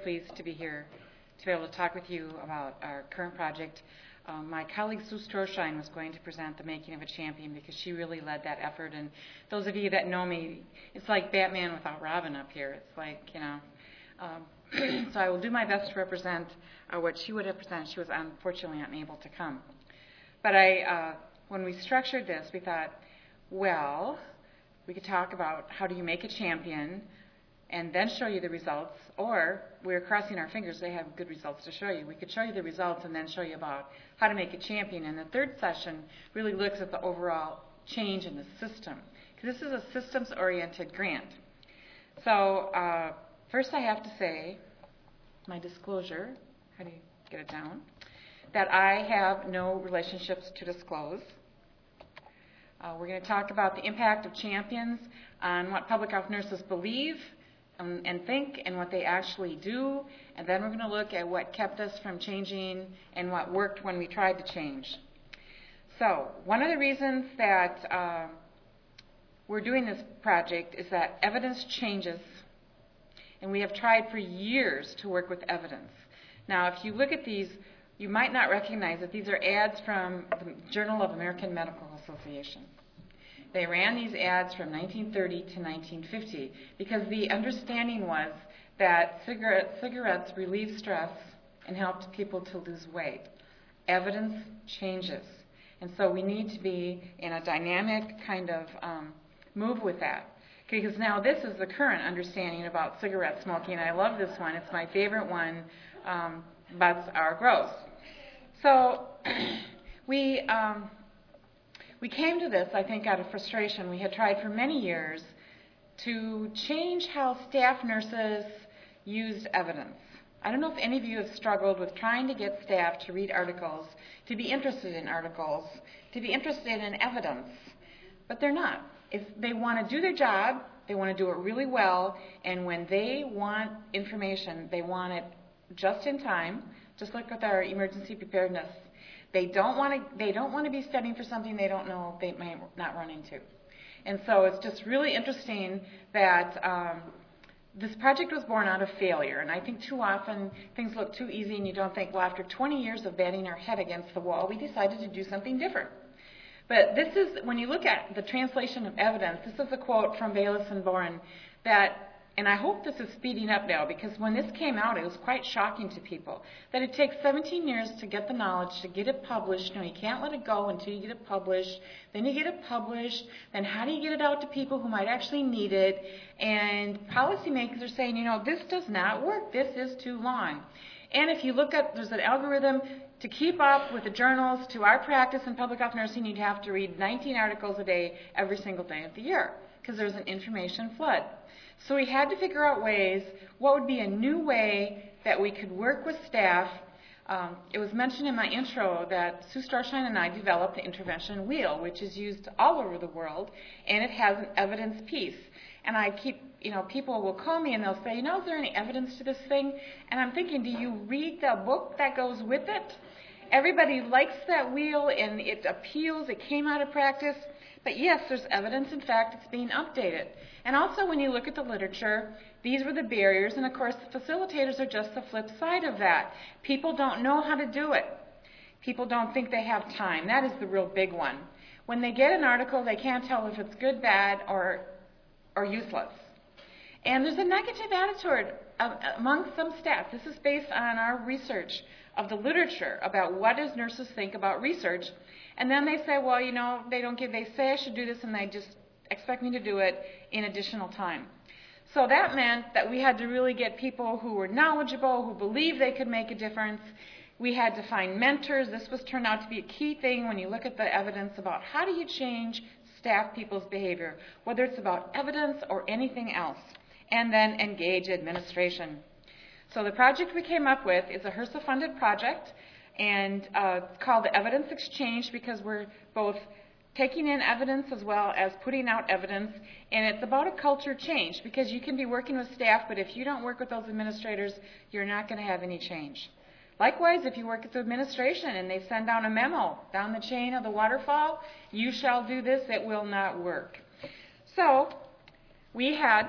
pleased to be here to be able to talk with you about our current project. My colleague Sue Storshine was going to present the making of a champion because she really led that effort. And those of you that know me, it's like Batman without Robin up here. It's like, so I will do my best to represent what she would have presented. She was unfortunately unable to come. But when we structured this, we thought, well, we could talk about how do you make a champion and then show you the results, or we're crossing our fingers they have good results to show you. We could show you the results and then show you about how to make a champion. And the third session really looks at the overall change in the system, because this is a systems-oriented grant. So first I have to say, my disclosure, how do you get it down, that I have no relationships to disclose. We're going to talk about the impact of champions on what public health nurses believe and think and what they actually do, and then we're going to look at what kept us from changing and what worked when we tried to change. So one of the reasons that we're doing this project is that evidence changes, and we have tried for years to work with evidence. Now, if you look at these, you might not recognize that these are ads from the Journal of American Medical Association. They ran these ads from 1930 to 1950 because the understanding was that cigarettes relieve stress and helped people to lose weight. Evidence changes. And so we need to be in a dynamic kind of move with that. Because now this is the current understanding about cigarette smoking. I love this one. It's my favorite one. Butts are gross. So we came to this, I think, out of frustration. We had tried for many years to change how staff nurses used evidence. I don't know if any of you have struggled with trying to get staff to read articles, to be interested in articles, to be interested in evidence, but they're not. If they want to do their job, they want to do it really well, and when they want information, they want it just in time, just like with our emergency preparedness. They don't want to be studying for something they don't know they may not run into. And so it's just really interesting that this project was born out of failure. And I think too often things look too easy and you don't think, well, after 20 years of batting our head against the wall, we decided to do something different. But this is, when you look at the translation of evidence, this is a quote from Baylis and Boren that, and I hope this is speeding up now, because when this came out, it was quite shocking to people, that it takes 17 years to get the knowledge, to get it published. You can't let it go until you get it published. Then you get it published. Then how do you get it out to people who might actually need it? And policymakers are saying, this does not work. This is too long. And if you look at, there's an algorithm to keep up with the journals to our practice in public health nursing, you'd have to read 19 articles a day every single day of the year, because there's an information flood. So we had to figure out ways, what would be a new way that we could work with staff. It was mentioned in my intro that Sue Storshine and I developed the intervention wheel, which is used all over the world, and it has an evidence piece. And I keep, people will call me and they'll say, is there any evidence to this thing? And I'm thinking, do you read the book that goes with it? Everybody likes that wheel and it appeals, it came out of practice. But yes, there's evidence. In fact, it's being updated. And also when you look at the literature, these were the barriers, and of course the facilitators are just the flip side of that. People don't know how to do it. People don't think they have time. That is the real big one. When they get an article, they can't tell if it's good, bad, or useless. And there's a negative attitude among some staff. This is based on our research of the literature about what does nurses think about research. And then they say, well, they say I should do this and they just expect me to do it in additional time. So that meant that we had to really get people who were knowledgeable, who believed they could make a difference. We had to find mentors. This was turned out to be a key thing when you look at the evidence about how do you change staff people's behavior, whether it's about evidence or anything else, and then engage administration. So the project we came up with is a HRSA-funded project, and it's called the Evidence Exchange because we're both taking in evidence as well as putting out evidence, and it's about a culture change because you can be working with staff, but if you don't work with those administrators, you're not going to have any change. Likewise, if you work with the administration and they send down a memo down the chain of the waterfall, you shall do this, it will not work. So we had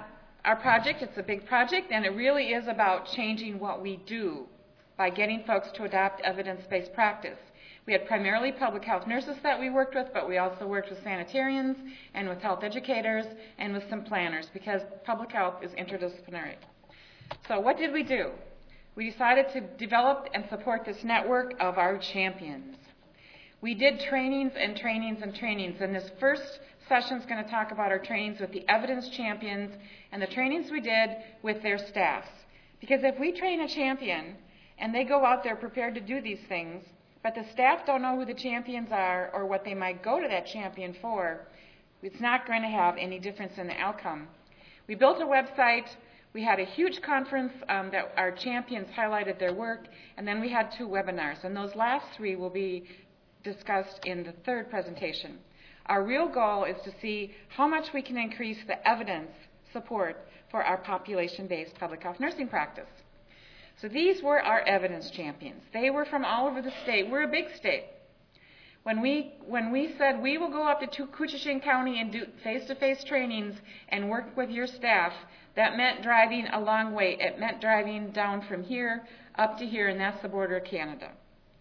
our project. It's a big project, and it really is about changing what we do by getting folks to adopt evidence-based practice. We had primarily public health nurses that we worked with, but we also worked with sanitarians and with health educators and with some planners because public health is interdisciplinary. So what did we do? We decided to develop and support this network of our champions. We did trainings and trainings and trainings, and this first session is going to talk about our trainings with the evidence champions and the trainings we did with their staffs. Because if we train a champion and they go out there prepared to do these things, but the staff don't know who the champions are or what they might go to that champion for, it's not going to have any difference in the outcome. We built a website. We had a huge conference that our champions highlighted their work, and then we had 2 webinars, and those last 3 will be discussed in the third presentation. Our real goal is to see how much we can increase the evidence support for our population-based public health nursing practice. So these were our evidence champions. They were from all over the state. We're a big state. When we said we will go up to Koochiching County and do face-to-face trainings and work with your staff, that meant driving a long way. It meant driving down from here up to here, and that's the border of Canada.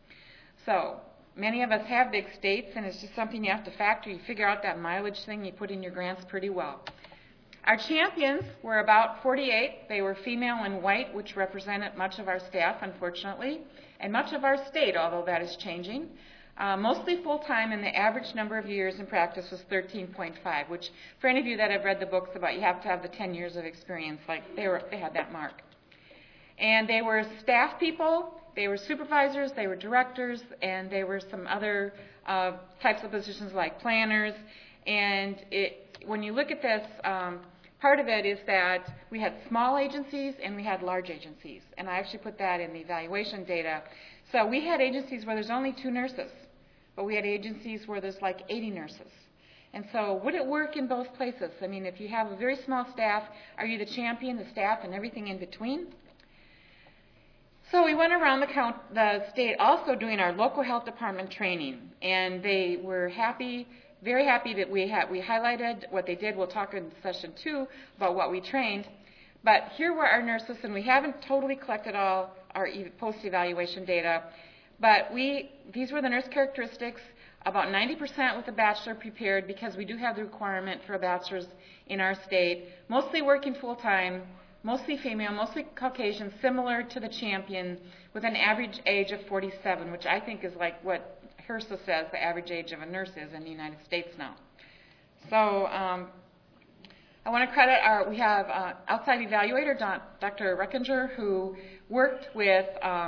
So many of us have big states, and it's just something you have to factor. You figure out that mileage thing, you put in your grants pretty well. Our champions were about 48. They were female and white, which represented much of our staff, unfortunately, and much of our state, although that is changing. Mostly full-time, and the average number of years in practice was 13.5, which for any of you that have read the books about you have to have the 10 years of experience, like they had that mark. And they were staff people, they were supervisors, they were directors, and they were some other types of positions like planners. And when you look at this, part of it is that we had small agencies and we had large agencies. And I actually put that in the evaluation data. So we had agencies where there's only 2 nurses, but we had agencies where there's like 80 nurses. And so would it work in both places? I mean, if you have a very small staff, are you the champion, the staff, and everything in between? So we went around the state also doing our local health department training, and they were happy, very happy that we highlighted what they did. We'll talk in session 2 about what we trained. But here were our nurses, and we haven't totally collected all our post-evaluation data. But these were the nurse characteristics, about 90% with a bachelor prepared, because we do have the requirement for a bachelor's in our state, mostly working full-time, mostly female, mostly Caucasian, similar to the champion, with an average age of 47, which I think is like what HRSA says the average age of a nurse is in the United States now. So I want to credit we have outside evaluator, Dr. Reckinger, who worked with,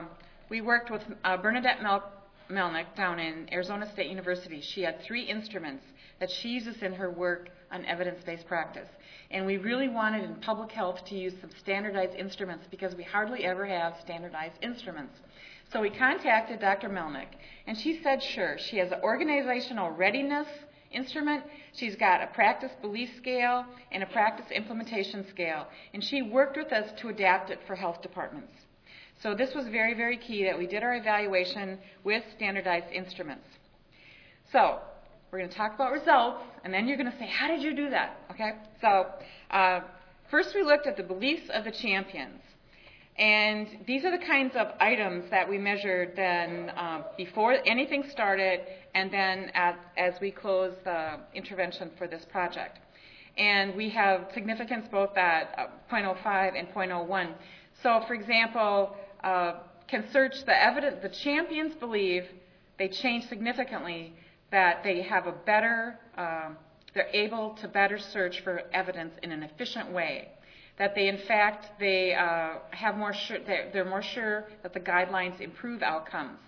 Bernadette Melnick down in Arizona State University. She had 3 instruments that she uses in her work on evidence-based practice. And we really wanted in public health to use some standardized instruments because we hardly ever have standardized instruments. So we contacted Dr. Melnick, and she said sure. She has an organizational readiness instrument. She's got a practice belief scale and a practice implementation scale. And she worked with us to adapt it for health departments. So this was very, very key that we did our evaluation with standardized instruments. So we're going to talk about results, and then you're going to say, how did you do that? Okay? So first we looked at the beliefs of the champions. And these are the kinds of items that we measured then before anything started and then as we close the intervention for this project. And we have significance both at 0.05 and 0.01. So, for example, can search the evidence. The champions believe they change significantly, that they have a better, they're able to better search for evidence in an efficient way. That they, in fact, have more they're more sure that the guidelines improve outcomes.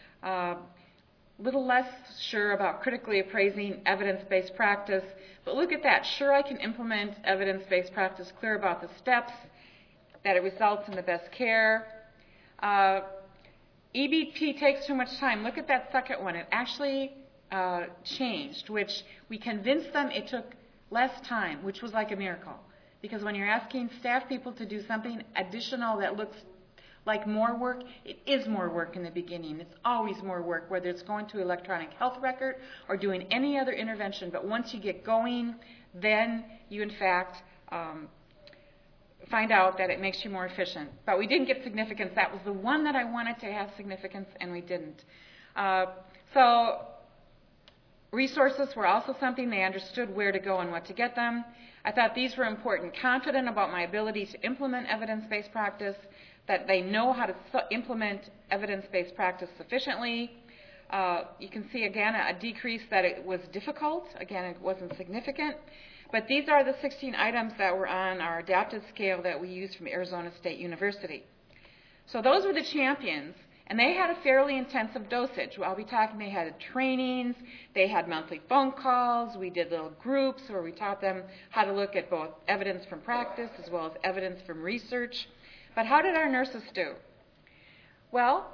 Little less sure about critically appraising evidence-based practice, but look at that. Sure, I can implement evidence-based practice, clear about the steps, that it results in the best care. EBP takes too much time. Look at that second one. It actually changed, which we convinced them it took less time, which was like a miracle. Because when you're asking staff people to do something additional that looks like more work, it is more work in the beginning. It's always more work, whether it's going to electronic health record or doing any other intervention. But once you get going, then you, in fact, find out that it makes you more efficient. But we didn't get significance. That was the one that I wanted to have significance, and we didn't. So resources were also something. They understood where to go and what to get them. I thought these were important. Confident about my ability to implement evidence-based practice, that they know how to implement evidence-based practice sufficiently. You can see, again, a decrease that it was difficult. Again, it wasn't significant. But these are the 16 items that were on our adaptive scale that we used from Arizona State University. So those were the champions, and they had a fairly intensive dosage. I'll be talking, they had trainings, they had monthly phone calls, we did little groups where we taught them how to look at both evidence from practice as well as evidence from research. But how did our nurses do? Well,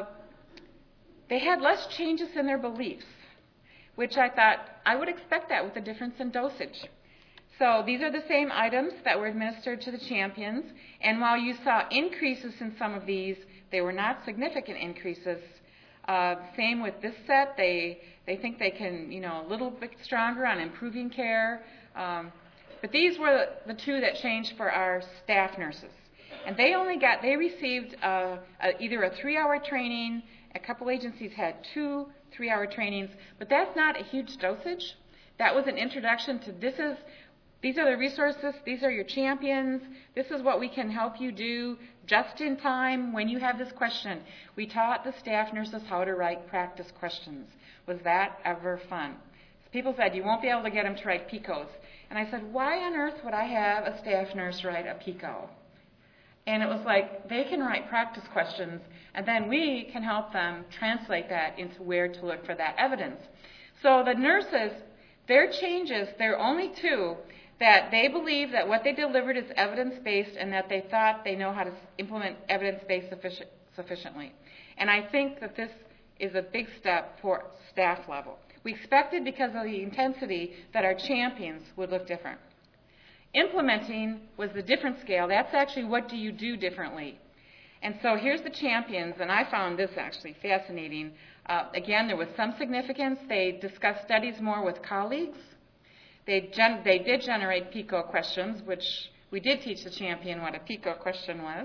they had less changes in their beliefs, which I thought I would expect that with the difference in dosage. So these are the same items that were administered to the champions, and while you saw increases in some of these, they were not significant increases. Same with this set. They think they can, a little bit stronger on improving care. But these were the two that changed for our staff nurses. And they received either a 3-hour training. A couple agencies had 2 3-hour trainings, but that's not a huge dosage. That was an introduction to these are the resources, these are your champions, this is what we can help you do just in time when you have this question. We taught the staff nurses how to write practice questions. Was that ever fun? People said, you won't be able to get them to write PICOs. And I said, why on earth would I have a staff nurse write a PICO? And it was like, they can write practice questions, and then we can help them translate that into where to look for that evidence. So the nurses, their changes, there are only 2, that they believe that what they delivered is evidence-based and that they thought they know how to implement evidence-based sufficiently. And I think that this is a big step for staff level. We expected, because of the intensity, that our champions would look different. Implementing was the different scale. That's actually what do you do differently. And so here's the champions, and I found this actually fascinating. Again, there was some significance. They discussed studies more with colleagues. They did generate PICO questions, which we did teach the champion what a PICO question was.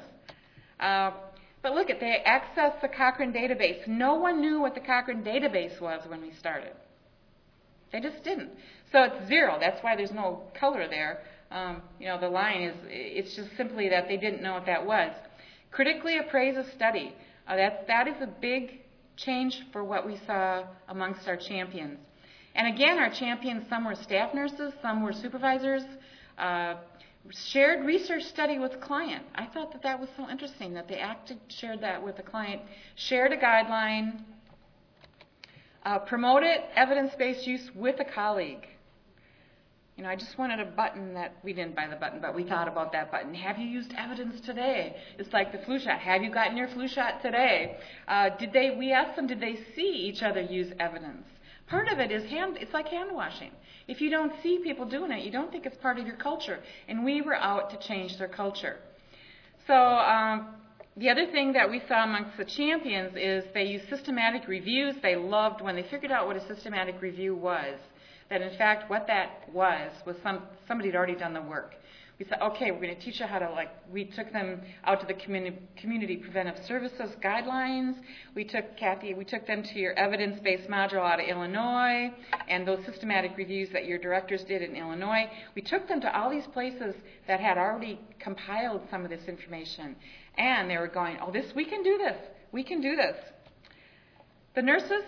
But look, they accessed the Cochrane database. No one knew what the Cochrane database was when we started. They just didn't. So it's 0. That's why there's no color there. The line it's just simply that they didn't know what that was. Critically appraise a study. That is a big change for what we saw amongst our champions. And again, our champions, some were staff nurses, some were supervisors. Shared research study with client. I thought that was so interesting that they shared that with the client. Shared a guideline. Promoted evidence-based use with a colleague. I just wanted a button that, we didn't buy the button, but we thought about that button. Have you used evidence today? It's like the flu shot. Have you gotten your flu shot today? We asked them, did they see each other use evidence? Part of it is it's like hand washing. If you don't see people doing it, you don't think it's part of your culture. And we were out to change their culture. So the other thing that we saw amongst the champions is they used systematic reviews. They loved when they figured out what a systematic review was. That in fact what that was somebody had already done the work. We said, okay, we're going to teach you how to, we took them out to the community preventive services guidelines. We took them to your evidence-based module out of Illinois and those systematic reviews that your directors did in Illinois. We took them to all these places that had already compiled some of this information. And they were going, we can do this. We can do this. The nurses,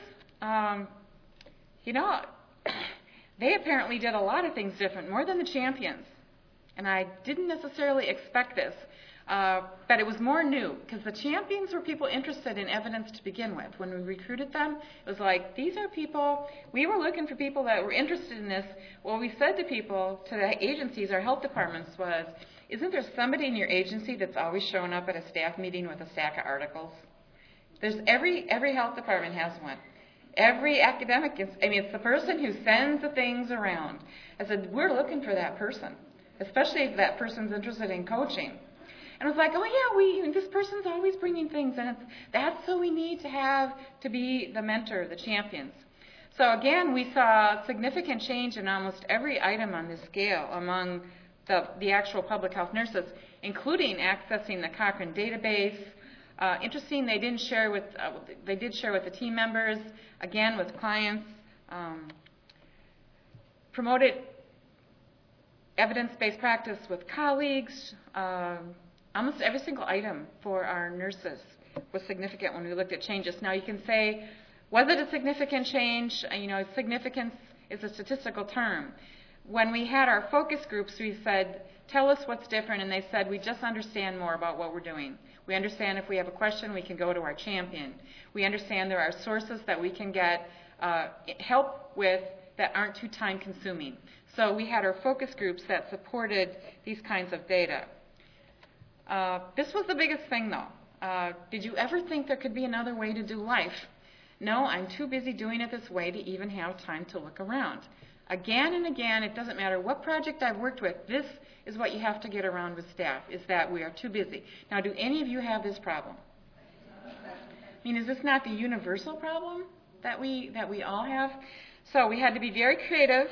they apparently did a lot of things different, more than the champions. And I didn't necessarily expect this, but it was more new, because the champions were people interested in evidence to begin with. When we recruited them, it was like, these are people, we were looking for people that were interested in this. What we said to people, to the agencies, our health departments, was, isn't there somebody in your agency that's always showing up at a staff meeting with a stack of articles? Every health department has one. Every academic, it's the person who sends the things around. I said, we're looking for that person, especially if that person's interested in coaching. And I was like, this person's always bringing things, and that's who we need to have to be the mentor, the champions. So again, we saw significant change in almost every item on this scale among the actual public health nurses, including accessing the Cochrane database. Interesting, they did share with the team members, again with clients, promoted evidence-based practice with colleagues. Almost every single item for our nurses was significant when we looked at changes. Now you can say, was it a significant change? Significance is a statistical term. When we had our focus groups, we said, tell us what's different, and they said, we just understand more about what we're doing. We understand if we have a question, we can go to our champion. We understand there are sources that we can get help with that aren't too time-consuming. So we had our focus groups that supported these kinds of data. This was the biggest thing, though. Did you ever think there could be another way to do life? No, I'm too busy doing it this way to even have time to look around. Again and again, it doesn't matter what project I've worked with, this is what you have to get around with staff, is that we are too busy. Now, do any of you have this problem? Is this not the universal problem that we all have? So we had to be very creative.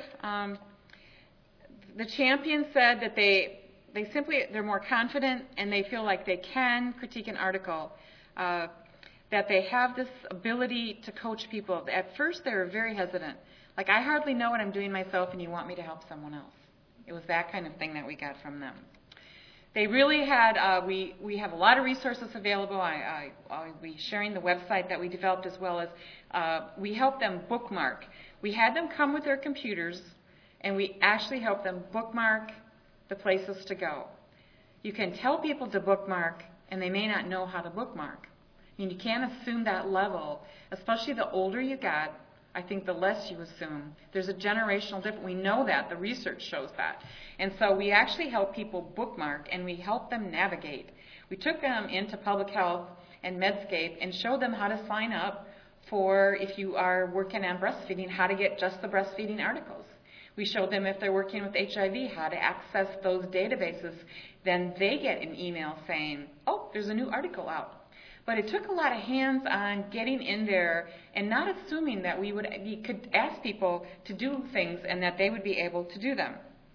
The champions said that they're more confident and they feel like they can critique an article, that they have this ability to coach people. At first, they were very hesitant. Like, I hardly know what I'm doing myself and you want me to help someone else. It was that kind of thing that we got from them. They really had, we have a lot of resources available. I'll be sharing the website that we developed, as well as we helped them bookmark. We had them come with their computers and we actually helped them bookmark the places to go. You can tell people to bookmark and they may not know how to bookmark. You can't assume that level, especially the older you got. I think the less you assume. There's a generational difference. We know that. The research shows that. And so we actually help people bookmark and we help them navigate. We took them into Public Health and Medscape and showed them how to sign up for, if you are working on breastfeeding, how to get just the breastfeeding articles. We showed them, if they're working with HIV, how to access those databases. Then they get an email saying, oh, there's a new article out. But it took a lot of hands-on getting in there and not assuming that we could ask people to do things and that they would be able to do them.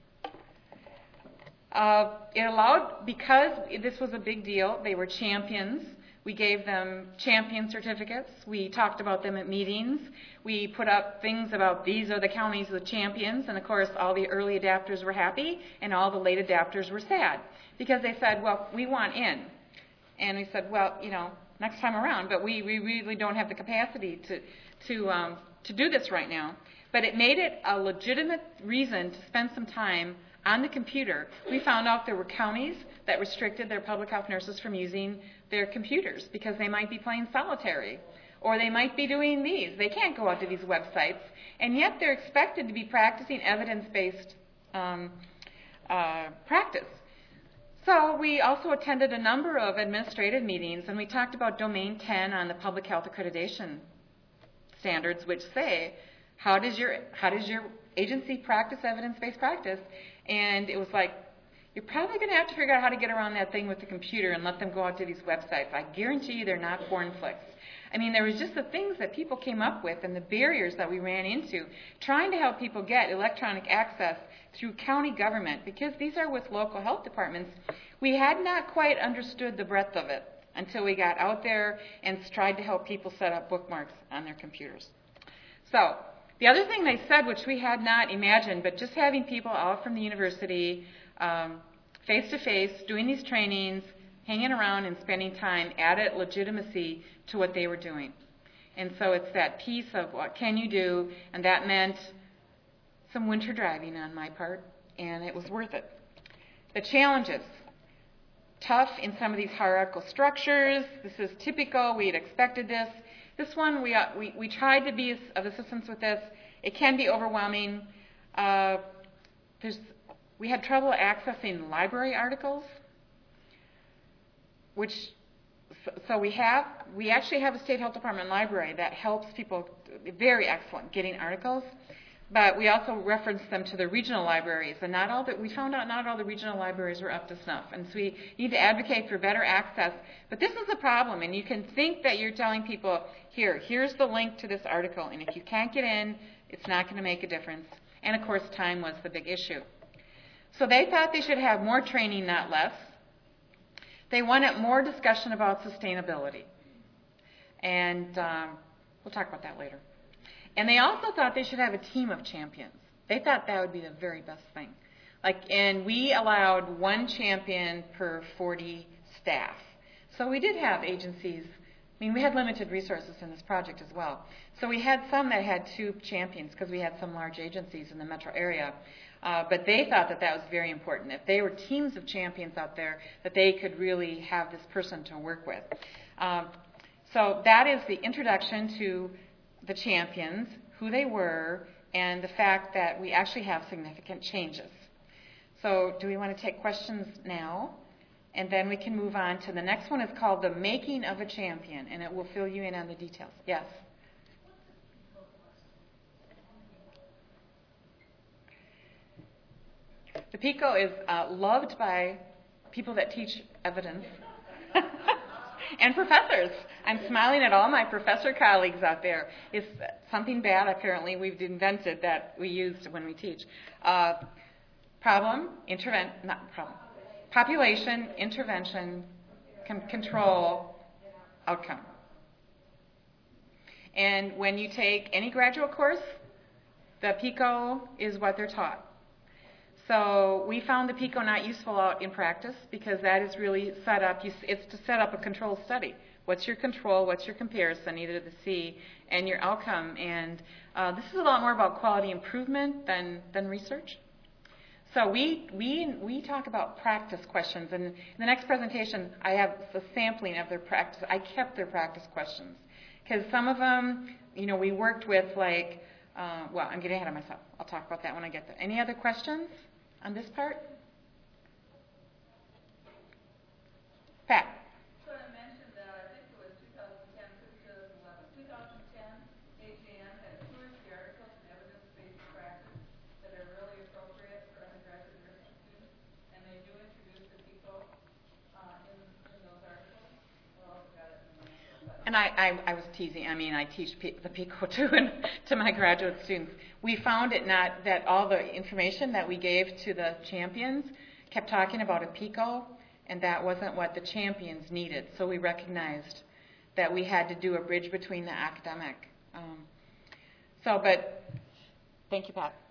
It allowed, because this was a big deal, they were champions. We gave them champion certificates. We talked about them at meetings. We put up things about these are the counties with champions. And, of course, all the early adapters were happy and all the late adapters were sad because they said, well, we want in. And we said, well, next time around, but we really don't have the capacity to do this right now. But it made it a legitimate reason to spend some time on the computer. We found out there were counties that restricted their public health nurses from using their computers because they might be playing solitary or they might be doing these. They can't go out to these websites, and yet they're expected to be practicing evidence-based practice. So we also attended a number of administrative meetings, and we talked about Domain 10 on the Public Health Accreditation standards, which say, how does your agency practice evidence-based practice? And it was like, you're probably going to have to figure out how to get around that thing with the computer and let them go out to these websites. I guarantee you they're not porn flicks. There was just the things that people came up with and the barriers that we ran into trying to help people get electronic access through county government, because these are with local health departments. We had not quite understood the breadth of it until we got out there and tried to help people set up bookmarks on their computers. So the other thing they said, which we had not imagined, but just having people out from the university face-to-face, doing these trainings, hanging around and spending time added legitimacy to what they were doing. And so it's that piece of what can you do, and that meant some winter driving on my part, and it was worth it. The challenges, tough in some of these hierarchical structures. This is typical. We had expected this. This one, we tried to be of assistance with this. It can be overwhelming. We had trouble accessing library articles, so we actually have a state health department library that helps people, very excellent, getting articles. But we also reference them to the regional libraries, and we found out not all the regional libraries were up to snuff. And so we need to advocate for better access. But this is a problem, and you can think that you're telling people, here's the link to this article, and if you can't get in, it's not going to make a difference. And, of course, time was the big issue. So they thought they should have more training, not less. They wanted more discussion about sustainability. And we'll talk about that later. And they also thought they should have a team of champions. They thought that would be the very best thing. And we allowed one champion per 40 staff. So we did have agencies. We had limited resources in this project as well. So we had some that had 2 champions because we had some large agencies in the metro area. But they thought that was very important. If they were teams of champions out there, that they could really have this person to work with. So that is the introduction to the champions, who they were, and the fact that we actually have significant changes. So do we want to take questions now? And then we can move on to the next one. Is called The Making of a Champion, and it will fill you in on the details. Yes? The PICO is loved by people that teach evidence and professors. I'm smiling at all my professor colleagues out there. It's something bad, apparently, we've invented that we used when we teach. Population, intervention, control, outcome. And when you take any graduate course, the PICO is what they're taught. So we found the PICO not useful out in practice because that is really set up. It's to set up a control study. What's your control? What's your comparison, either the C and your outcome? And this is a lot more about quality improvement than research. So we talk about practice questions. And in the next presentation, I have a sampling of their practice. I kept their practice questions because some of them, we worked with I'm getting ahead of myself. I'll talk about that when I get there. Any other questions on this part? Pat. So I mentioned that I think it was 2010 to 2011. 2010, AGM had 2 or 3 articles in evidence-based practice that are really appropriate for undergraduate nursing students, and they do introduce the PICO in those articles. Well, I've got it in the And I was teasing. I teach the PICO too to my graduate students. We found it not that all the information that we gave to the champions kept talking about a PICO, and that wasn't what the champions needed. So we recognized that we had to do a bridge between the academic. But thank you, Pat.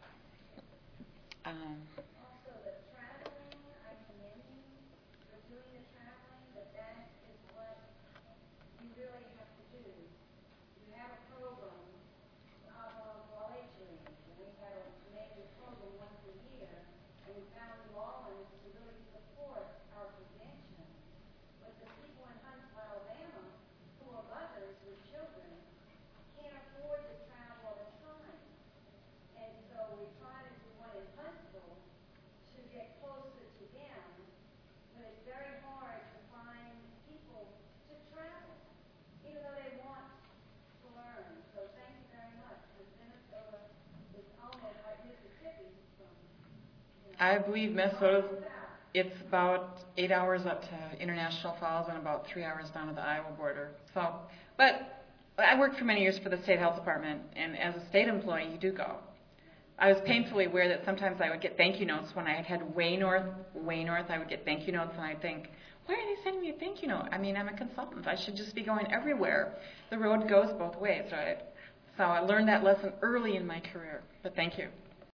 Also, the traveling, I commend you for doing the traveling, but that is what you really have to do. You have a program of lecturing, and we've had a major program once a year, and we found New Orleans to really support our prevention. But the people in Huntsville, Alabama, who are mothers with children, can't afford to travel all the time. And so we try to do one in Huntsville to get closer to them, but it's very hard to find people to travel, even though they want to learn. So thank you very much, because Minnesota is almost like Mississippi from, I believe Minnesota, it's about 8 hours up to International Falls and about 3 hours down to the Iowa border. But I worked for many years for the state health department, and as a state employee, you do go. I was painfully aware that sometimes I would get thank you notes when I had had way north, I would get thank you notes, and I'd think, why are they sending me a thank you note? I'm a consultant. I should just be going everywhere. The road goes both ways, right? So I learned that lesson early in my career, but thank you.